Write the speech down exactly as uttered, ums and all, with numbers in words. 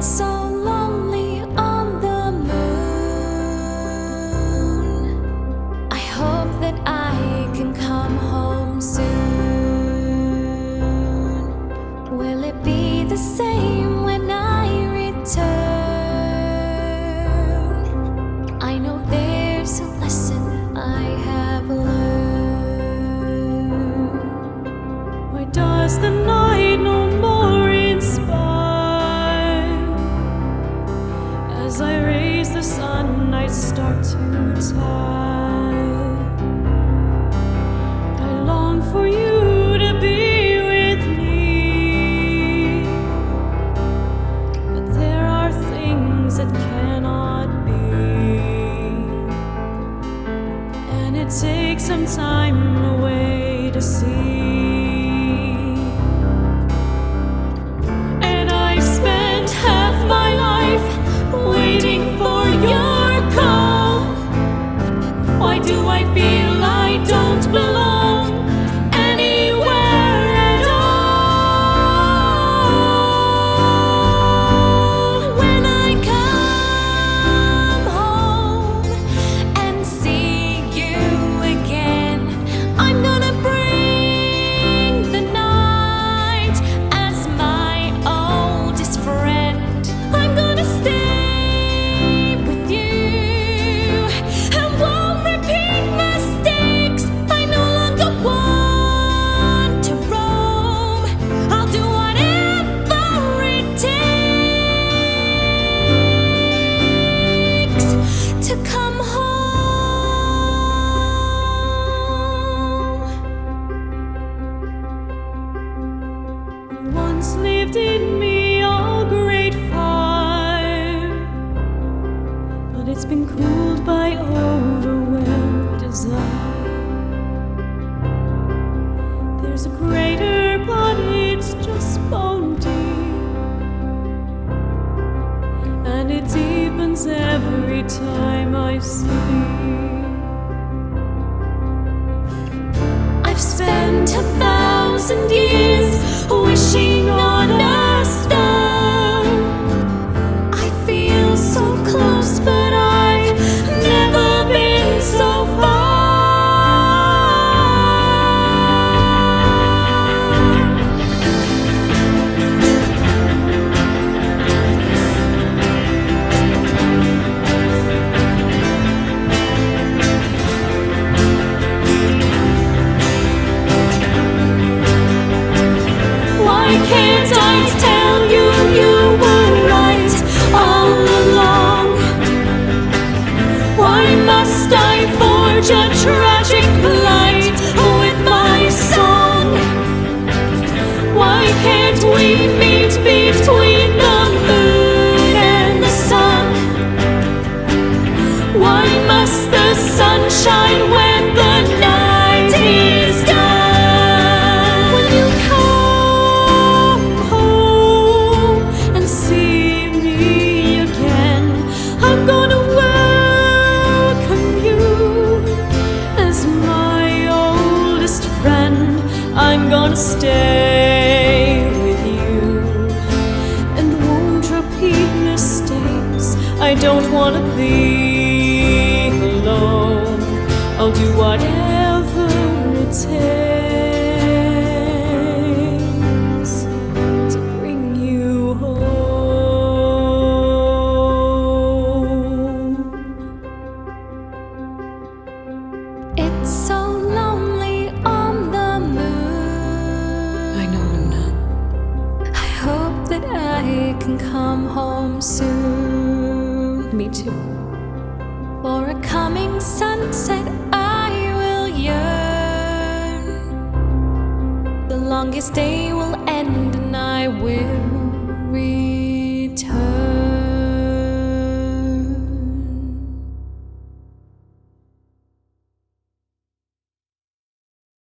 It's so lonely on the moon. I hope that I can come home soon. Will it be the same when I return? I know there's a lesson I have learned. Why does the night no more inspire? As I raise the sun, I start to tire. I long for you to be with me, but there are things that cannot be, and it takes some time away to see. And I've spent half my life waiting for your call. Why do I feel I don't belong anywhere at all? When I come home and see you again, I'm gonna bring the night as my oldest friend. I'm gonna stay to come home. You once lived in me, all great fire, but it's been cooled by overwhelmed desire. There's a greater, but it's just bone deep, and it deepens every time I sleep. I've spent a thousand years wishing on a star. I feel so close, but I've never been so far. Can't I tell you you were right all along? Why must I forge a tragic plight with my song? Why can't we meet between the moon and the sun? Why must the sun shine when the night is done? When you come I'm gonna stay with you, and won't repeat mistakes. I don't wanna be alone. I'll do whatever it takes to bring you home. It's so lonely on the moon. I know, Luna. I hope that I can come home soon. Me too. For a coming sunset I will yearn. The longest day will